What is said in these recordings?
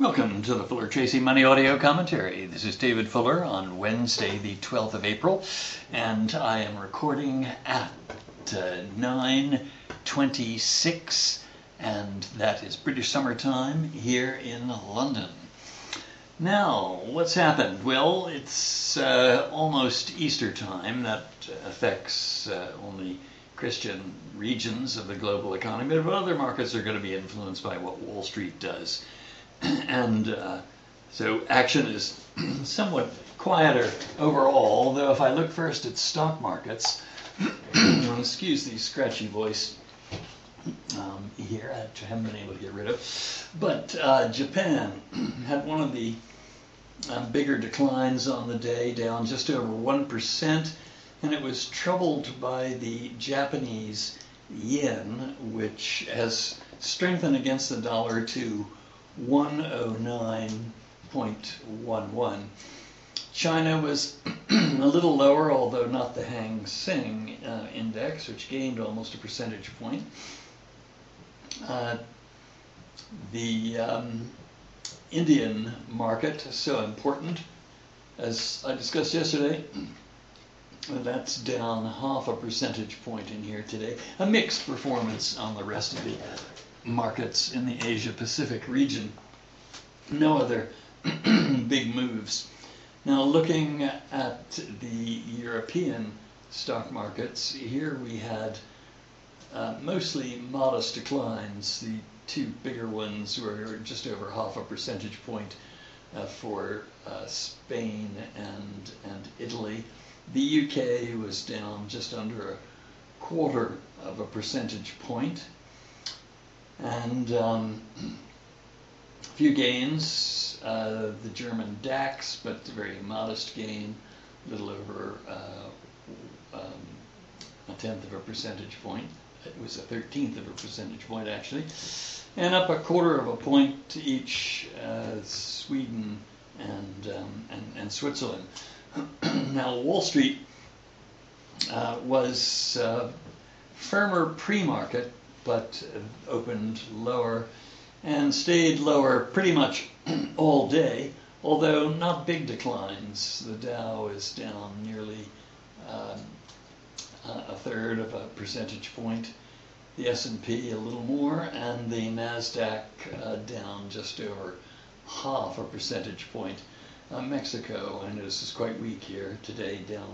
Welcome to the Fuller Tracy Money Audio Commentary. This is David Fuller on Wednesday, the 12th of April, and I am recording at 9:26, and that is British Summer Time here in London. Now, what's happened? Well, it's almost Easter time. That affects only Christian regions of the global economy, but other markets are going to be influenced by what Wall Street does. And so action is somewhat quieter overall, though if I look first at stock markets, excuse the scratchy voice here, I haven't been able to get rid of, but Japan had one of the bigger declines on the day, down just over 1%, and it was troubled by the Japanese yen, which has strengthened against the dollar to 109.11. China was a little lower, although not the Hang Seng index, which gained almost a percentage point. The Indian market, so important, as I discussed yesterday, that's down half a percentage point in here today. A mixed performance on the rest of the markets in the Asia-Pacific region. No other big moves. Now, looking at the European stock markets, here we had mostly modest declines. The two bigger ones were just over half a percentage point for Spain and Italy. The UK was down just under a quarter of a percentage point. And a few gains, the German DAX, but a very modest gain, a little over a tenth of a percentage point. It was a 13th of a percentage point, actually. And up a quarter of a point to each, Sweden and Switzerland. Now, Wall Street was firmer pre-market, but opened lower and stayed lower pretty much all day, although not big declines. The Dow is down nearly a third of a percentage point, the S&P a little more, and the NASDAQ down just over half a percentage point. Mexico, I notice, is quite weak here today, down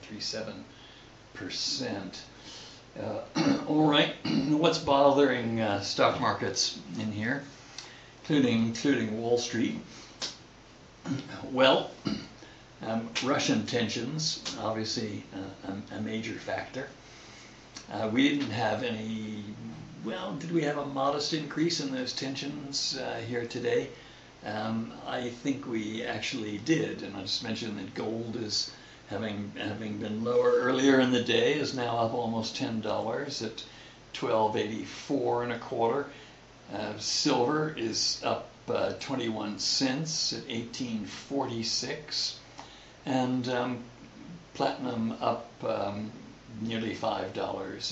1.37%. All right, what's bothering stock markets in here, including Wall Street? Well, Russian tensions, obviously a major factor. We didn't have any, well, did we have a modest increase in those tensions here today? I think we actually did, and I just mentioned that gold is having been lower earlier in the day, is now up almost $10 at $12.84 and a quarter. Silver is up 21 cents at $18.46, and platinum up nearly $5 at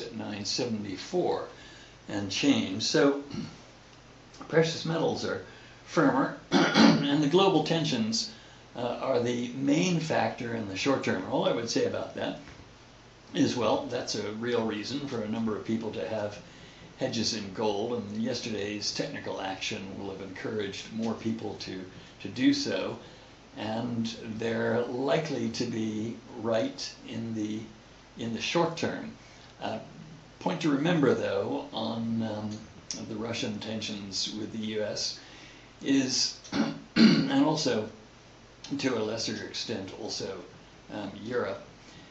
$9.74 and change. So precious metals are firmer, and the global tensions are the main factor in the short term. All I would say about that is, well, that's a real reason for a number of people to have hedges in gold, and yesterday's technical action will have encouraged more people to do so, and they're likely to be right in the short term. Point to remember, though, on the Russian tensions with the U.S. is, and also to a lesser extent also Europe,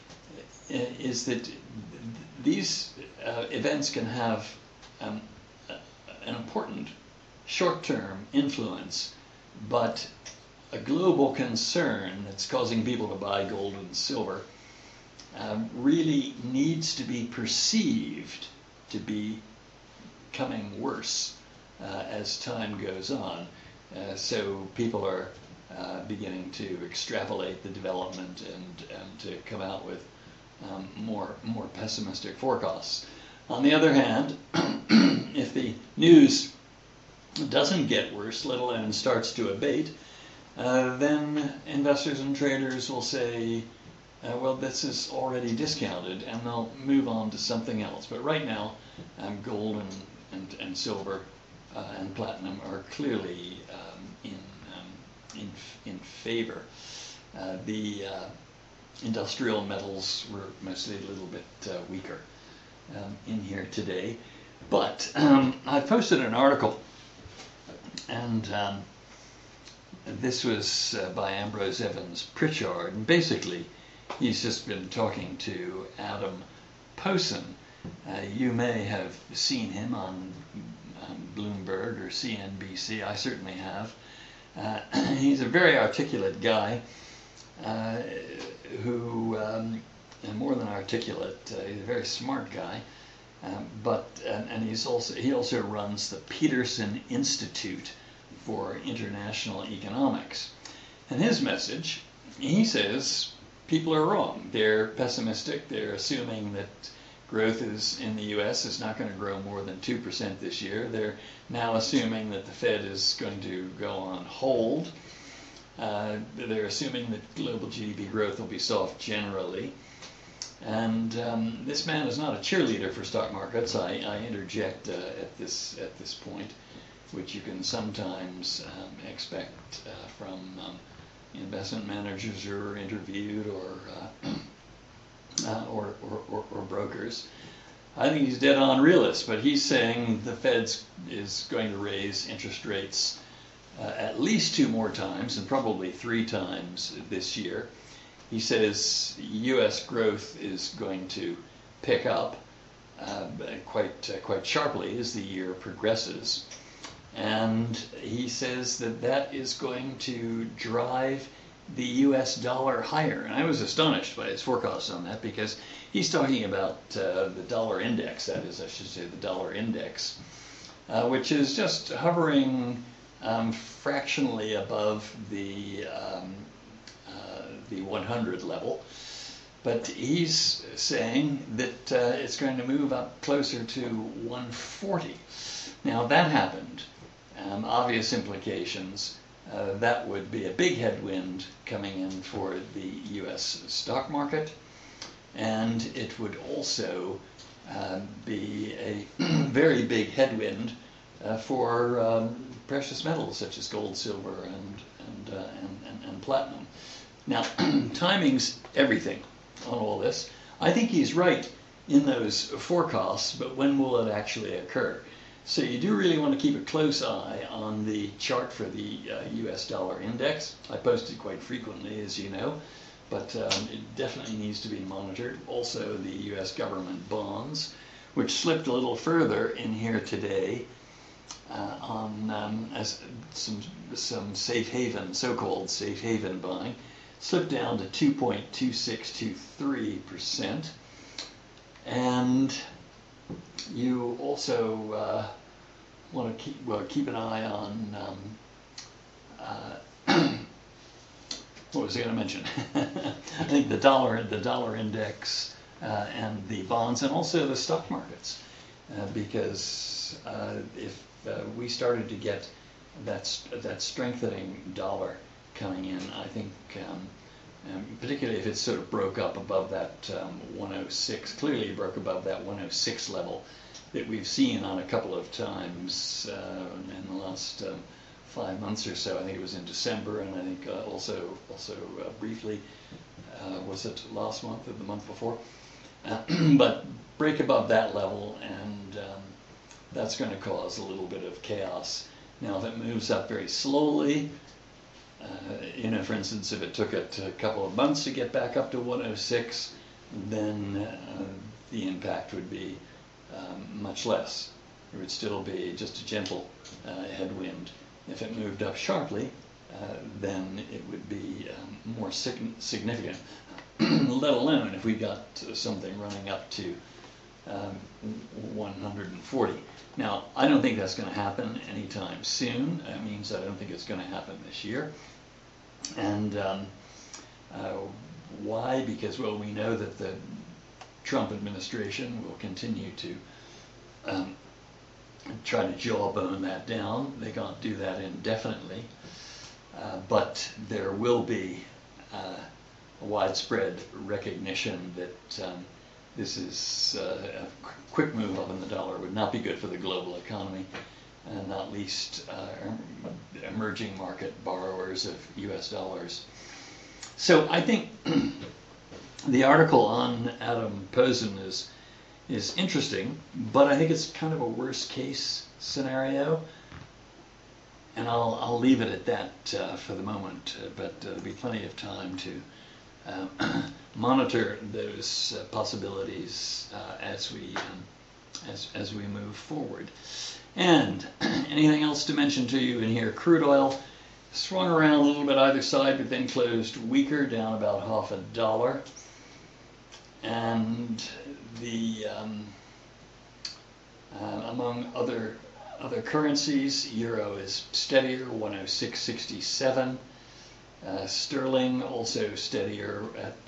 is that these events can have an important short-term influence, but a global concern that's causing people to buy gold and silver really needs to be perceived to be becoming worse as time goes on. So people are beginning to extrapolate the development and to come out with more pessimistic forecasts. On the other hand, if the news doesn't get worse, let alone starts to abate, then investors and traders will say, well, this is already discounted, and they'll move on to something else. But right now, gold and silver and platinum are clearly in favor. The industrial metals were mostly a little bit weaker in here today. But I posted an article, and this was by Ambrose Evans Pritchard, and basically he's just been talking to Adam Posen. You may have seen him on Bloomberg or CNBC. I certainly have. He's a very articulate guy who, and more than articulate, he's a very smart guy. And he also runs the Peterson Institute for International Economics. And his message, he says, people are wrong. They're pessimistic. They're assuming that growth in the U.S. is not going to grow more than 2% this year. They're now assuming that the Fed is going to go on hold. They're assuming that global GDP growth will be soft generally. And this man is not a cheerleader for stock markets. I interject at this point, which you can sometimes expect from investment managers who are interviewed or brokers. I think he's dead on realist, but he's saying the Fed is going to raise interest rates at least 2 more times and probably 3 times this year. He says U.S. growth is going to pick up quite sharply as the year progresses, and he says that is going to drive the U.S. dollar higher. And I was astonished by his forecast on that, because he's talking about the dollar index, that is, I should say the dollar index, which is just hovering fractionally above the 100 level. But he's saying that it's going to move up closer to 140. Now, if that happened, obvious implications. That would be a big headwind coming in for the U.S. stock market, and it would also be a very big headwind for precious metals such as gold, silver, and platinum. Now, timing's everything on all this. I think he's right in those forecasts, but when will it actually occur? So you do really want to keep a close eye on the chart for the US dollar index. I post it quite frequently, as you know, but it definitely needs to be monitored. Also the US government bonds, which slipped a little further in here today on as some safe haven, so-called safe haven buying, slipped down to 2.2623%. And you also want to keep an eye on what was I going to mention? I think the dollar index and the bonds, and also the stock markets, because if we started to get that strengthening dollar coming in, I think. Particularly if it sort of broke up above that 106, clearly broke above that 106 level that we've seen on a couple of times in the last 5 months or so. I think it was in December, and I think also briefly, was it last month or the month before? But break above that level, and that's going to cause a little bit of chaos. Now, if it moves up very slowly, for instance, if it took it a couple of months to get back up to 106, then the impact would be much less. It would still be just a gentle headwind. If it moved up sharply, then it would be more significant, let alone if we got something running up to 140. Now, I don't think that's going to happen anytime soon. That means I don't think it's going to happen this year. And why? Because, well, we know that the Trump administration will continue to try to jawbone that down. They can't do that indefinitely. But there will be a widespread recognition that this is a quick move up in the dollar would not be good for the global economy, and not least emerging market borrowers of US dollars. So I think the article on Adam Posen is interesting, but I think it's kind of a worst case scenario. And I'll leave it at that for the moment, but there'll be plenty of time to monitor those possibilities as we move forward. And anything else to mention to you in here? Crude oil swung around a little bit either side, but then closed weaker, down about $0.50. And the among other currencies, euro is steadier, 106.67. Sterling also steadier at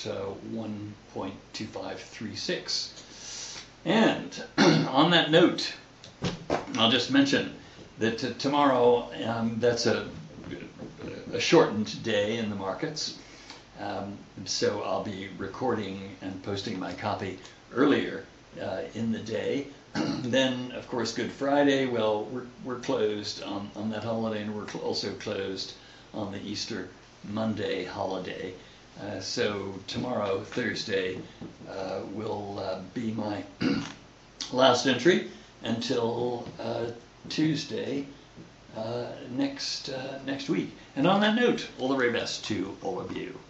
1.2536. And on that note, I'll just mention that tomorrow, that's a shortened day in the markets. So I'll be recording and posting my copy earlier in the day. Then, of course, Good Friday, well, we're closed on that holiday, and we're also closed on the Easter Monday holiday. So tomorrow, Thursday, will be my last entry until Tuesday next week. And on that note, all the very best to all of you.